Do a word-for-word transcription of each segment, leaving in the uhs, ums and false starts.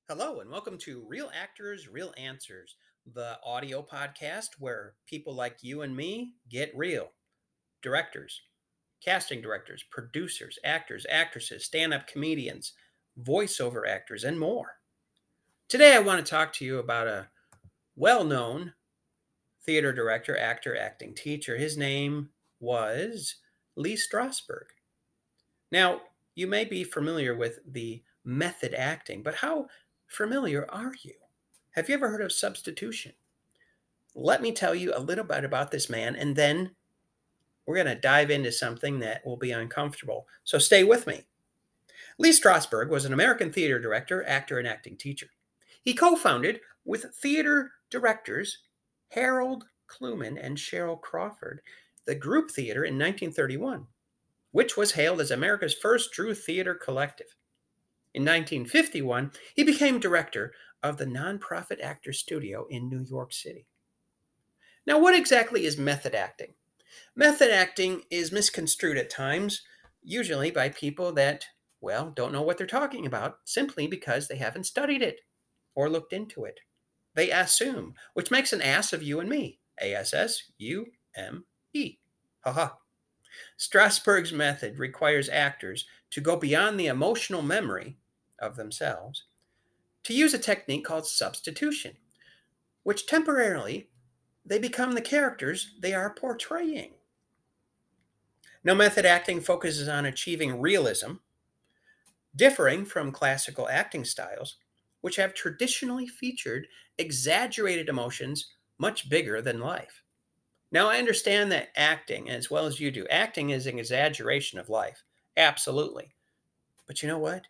Hello, and welcome to Real Actors, Real Answers, the audio podcast where people like you and me get real. Directors, casting directors, producers, actors, actresses, stand up comedians, voiceover actors, and more. Today, I want to talk to you about a well known theater director, actor, acting teacher. His name was Lee Strasberg. Now, you may be familiar with the method acting, but how familiar are you? Have you ever heard of substitution? Let me tell you a little bit about this man, and then we're going to dive into something that will be uncomfortable. So stay with me. Lee Strasberg was an American theater director, actor, and acting teacher. He co founded with theater directors Harold Kluman and Cheryl Crawford the Group Theater in nineteen thirty-one, which was hailed as America's first true theater collective. In nineteen fifty-one, he became director of the nonprofit Actor Studio in New York City. Now, what exactly is method acting? Method acting is misconstrued at times, usually by people that, well, don't know what they're talking about simply because they haven't studied it or looked into it. They assume, which makes an ass of you and me. A S S U M E. Haha. Strasberg's method requires actors to go beyond the emotional memory of themselves to use a technique called substitution, which temporarily they become the characters they are portraying. Now, method acting focuses on achieving realism, differing from classical acting styles, which have traditionally featured exaggerated emotions much bigger than life. Now, I understand that acting, as well as you do, acting is an exaggeration of life. Absolutely. But you know what?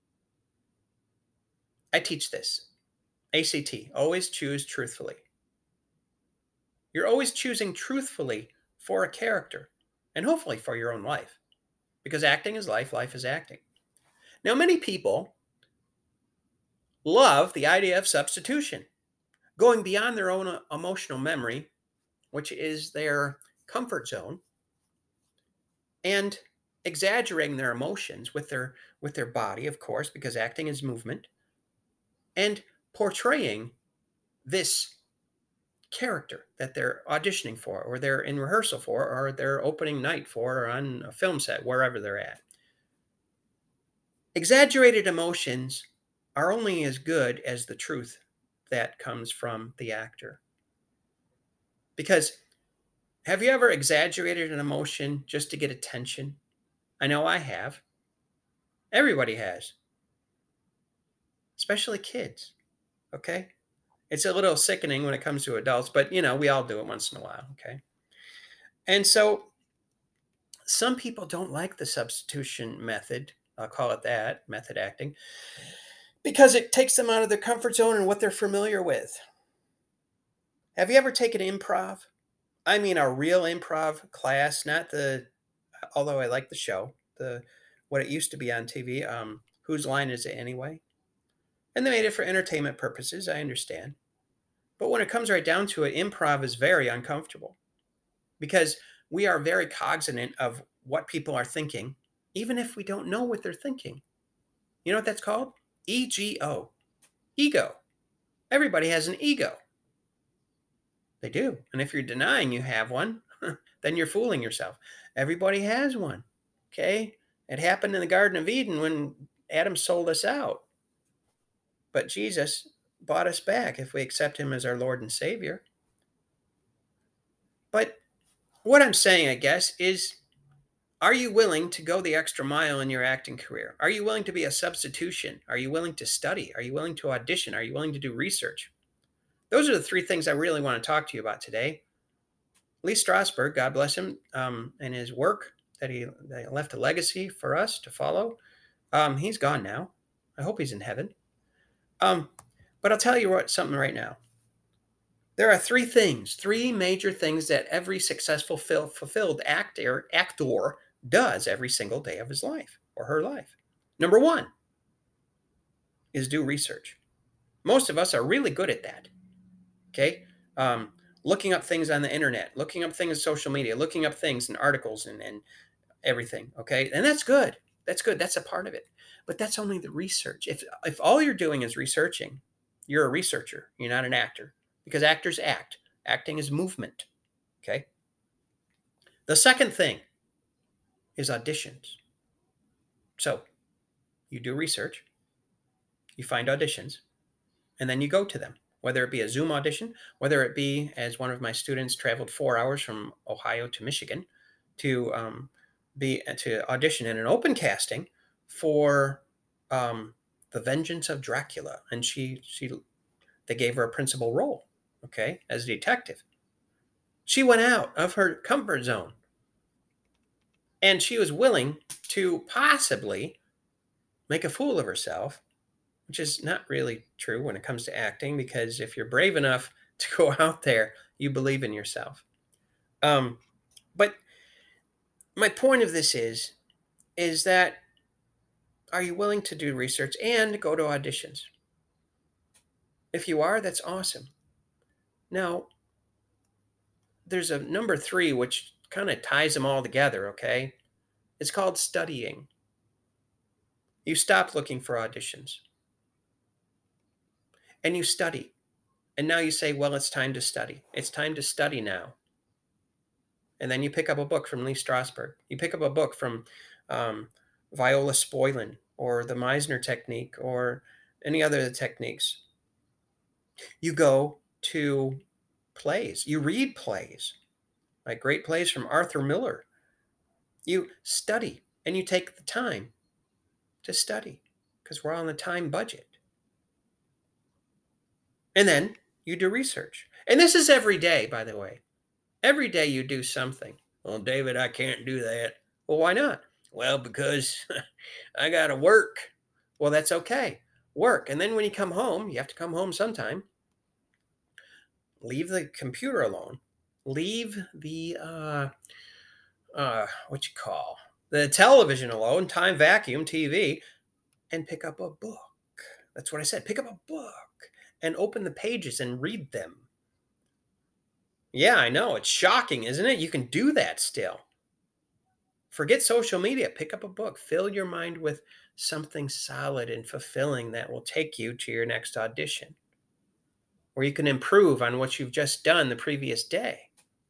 I teach this. A C T, always choose truthfully. You're always choosing truthfully for a character and hopefully for your own life, because acting is life, life is acting. Now, many people love the idea of substitution, going beyond their own emotional memory, which is their comfort zone, and exaggerating their emotions with their with their body, of course, because acting is movement, and portraying this character that they're auditioning for, or they're in rehearsal for, or they're opening night for, or on a film set, wherever they're at. Exaggerated emotions are only as good as the truth that comes from the actor. Because have you ever exaggerated an emotion just to get attention? I know I have. Everybody has, especially kids. Okay? It's a little sickening when it comes to adults, but you know, we all do it once in a while. Okay? And so some people don't like the substitution method. I'll call it that, method acting, because it takes them out of their comfort zone and what they're familiar with. Have you ever taken improv? I mean, a real improv class, not the, although I like the show, the, what it used to be on T V. Um, whose line is it anyway? And they made it for entertainment purposes. I understand. But when it comes right down to it, improv is very uncomfortable because we are very cognizant of what people are thinking, even if we don't know what they're thinking. You know what that's called? E G O. Ego. Everybody has an ego. They do. And if you're denying you have one, then you're fooling yourself. Everybody has one. Okay? It happened in the Garden of Eden when Adam sold us out. But Jesus bought us back if we accept him as our Lord and Savior. But what I'm saying, I guess, is are you willing to go the extra mile in your acting career? Are you willing to be a substitution? Are you willing to study? Are you willing to audition? Are you willing to do research? Those are the three things I really want to talk to you about today. Lee Strasberg, God bless him, um, and his work that he, that he left a legacy for us to follow. Um, he's gone now. I hope he's in heaven. Um, but I'll tell you what, something right now. There are three things, three major things that every successful fulfilled actor actor does every single day of his life or her life. Number one is do research. Most of us are really good at that. Okay. Um, looking up things on the internet, looking up things on social media, looking up things in articles and, and everything. Okay. And that's good. That's good. That's a part of it. But that's only the research. If if all you're doing is researching, you're a researcher. You're not an actor because actors act. Acting is movement. Okay. The second thing is auditions. So you do research, you find auditions, and then you go to them, whether it be a Zoom audition, whether it be, as one of my students traveled four hours from Ohio to Michigan to um, be to audition in an open casting for um, The Vengeance of Dracula, and she she they gave her a principal role, okay, as a detective. She went out of her comfort zone, and she was willing to possibly make a fool of herself, which is not really true when it comes to acting, because if you're brave enough to go out there, you believe in yourself. Um, but my point of this is, is that are you willing to do research and go to auditions? If you are, that's awesome. Now, there's a number three, which kind of ties them all together, okay? It's called studying. You stop looking for auditions and you study. And now you say, well, it's time to study. It's time to study now. And then you pick up a book from Lee Strasberg. You pick up a book from um, Viola Spoilen or the Meisner technique or any other techniques. You go to plays. You read plays, like great plays from Arthur Miller. You study and you take the time to study because we're on a time budget. And then you do research. And this is every day, by the way. Every day you do something. Well, David, I can't do that. Well, why not? Well, because I got to work. Well, that's okay. Work. And then when you come home, you have to come home sometime. Leave the computer alone. Leave the, uh, uh, what you call, the television alone, time vacuum, T V, and pick up a book. That's what I said. Pick up a book and open the pages and read them. Yeah, I know. It's shocking, isn't it? You can do that still. Forget social media. Pick up a book. Fill your mind with something solid and fulfilling that will take you to your next audition, where you can improve on what you've just done the previous day.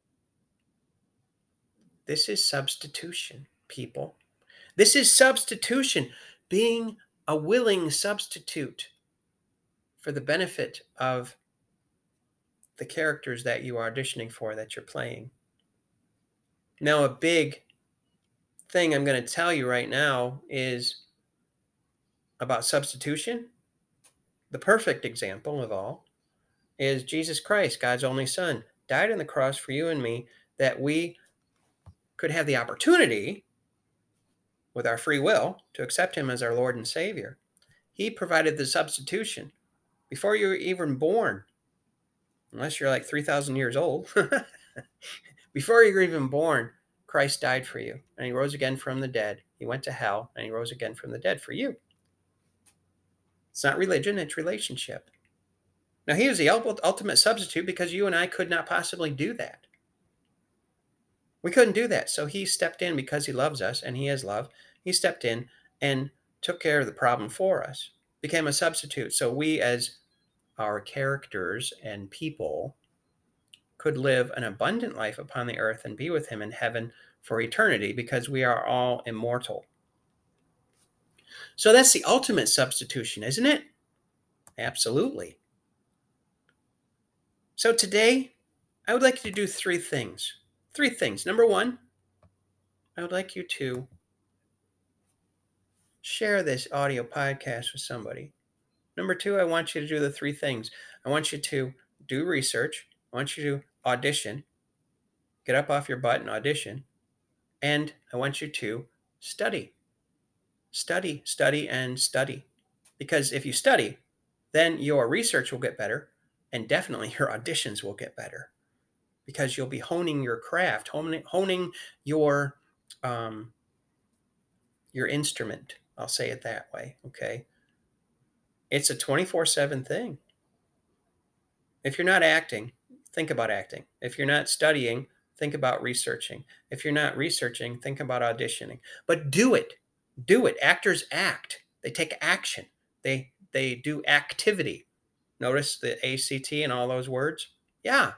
This is substitution, people. This is substitution, being a willing substitute for the benefit of the characters that you are auditioning for, that you're playing. Now, a big thing I'm going to tell you right now is about substitution. The perfect example of all is Jesus Christ, God's only Son, died on the cross for you and me, that we could have the opportunity, with our free will, to accept him as our Lord and Savior. He provided the substitution before you were even born, unless you're like three thousand years old. Before you were even born, Christ died for you, and he rose again from the dead. He went to hell, and he rose again from the dead for you. It's not religion, it's relationship. Now, he was the ultimate substitute because you and I could not possibly do that. We couldn't do that. So he stepped in because he loves us, and he is love. He stepped in and took care of the problem for us, became a substitute. So we, as our characters and people, could live an abundant life upon the earth and be with him in heaven for eternity, because we are all immortal. So that's the ultimate substitution, isn't it? Absolutely. So today, I would like you to do three things. Three things. Number one, I would like you to share this audio podcast with somebody. Number two, I want you to do the three things. I want you to do research. I want you to audition. Get up off your butt and audition. And I want you to study. Study, study, and study. Because if you study, then your research will get better, and definitely your auditions will get better, because you'll be honing your craft, honing, honing your um, your instrument. I'll say it that way, okay? It's a twenty-four seven thing. If you're not acting, think about acting. If you're not studying, think about researching. If you're not researching, think about auditioning. But do it. Do it. Actors act. They take action. They they do activity. Notice the A C T and all those words? Yeah.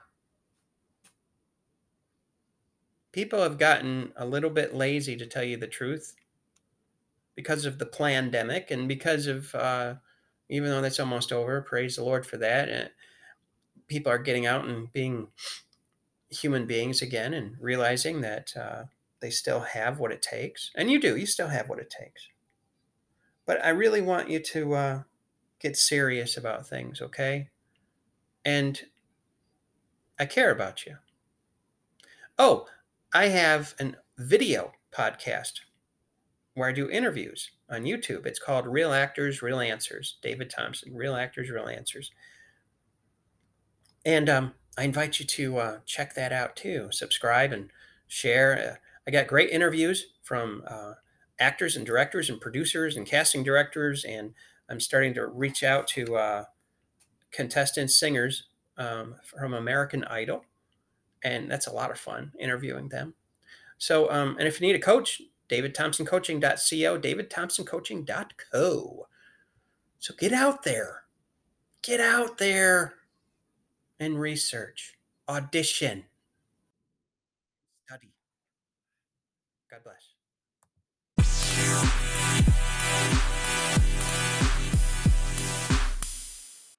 People have gotten a little bit lazy, to tell you the truth, because of the plandemic and because of, uh, even though that's almost over, praise the Lord for that. Uh, people are getting out and being human beings again and realizing that uh, they still have what it takes. And you do, you still have what it takes. But I really want you to uh, get serious about things, okay? And I care about you. Oh, I have a video podcast where I do interviews on YouTube. It's called Real Actors, Real Answers. David Thompson, Real Actors, Real Answers. And um, I invite you to uh, check that out too. Subscribe and share. Uh, I got great interviews from uh, actors and directors and producers and casting directors. And I'm starting to reach out to uh, contestants, singers um, from American Idol. And that's a lot of fun interviewing them. So, um, and if you need a coach, david thompson coaching dot co, david thompson coaching dot co. So get out there, get out there and research, audition, study. God bless.